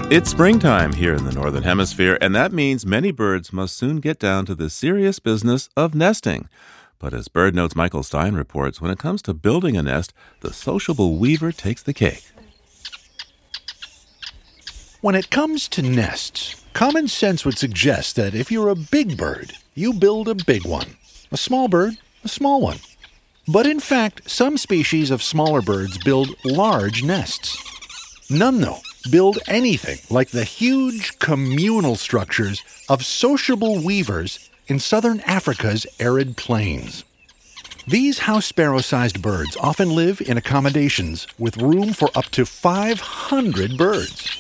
It's springtime here in the Northern Hemisphere, and that means many birds must soon get down to the serious business of nesting. But as BirdNote's Michael Stein reports, when it comes to building a nest, the sociable weaver takes the cake. When it comes to nests, common sense would suggest that if you're a big bird, you build a big one. A small bird, a small one. But in fact, some species of smaller birds build large nests. None, though, build anything like the huge communal structures of sociable weavers in southern Africa's arid plains. These house sparrow-sized birds often live in accommodations with room for up to 500 birds.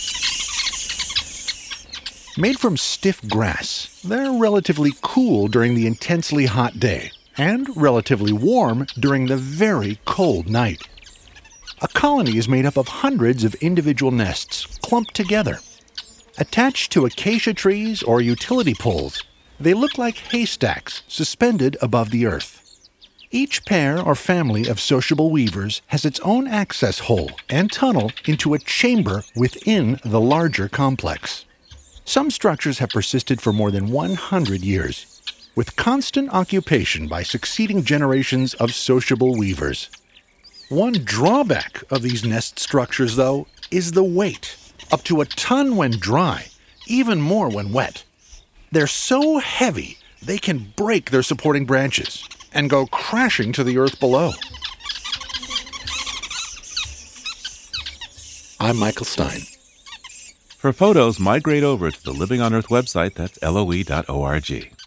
Made from stiff grass, they're relatively cool during the intensely hot day and relatively warm during the very cold night. A colony is made up of hundreds of individual nests clumped together. Attached to acacia trees or utility poles, they look like haystacks suspended above the earth. Each pair or family of sociable weavers has its own access hole and tunnel into a chamber within the larger complex. Some structures have persisted for more than 100 years, with constant occupation by succeeding generations of sociable weavers. One drawback of these nest structures, though, is the weight. Up to a ton when dry, even more when wet. They're so heavy, they can break their supporting branches and go crashing to the earth below. I'm Michael Stein. For photos, migrate over to the Living on Earth website. That's LOE.org.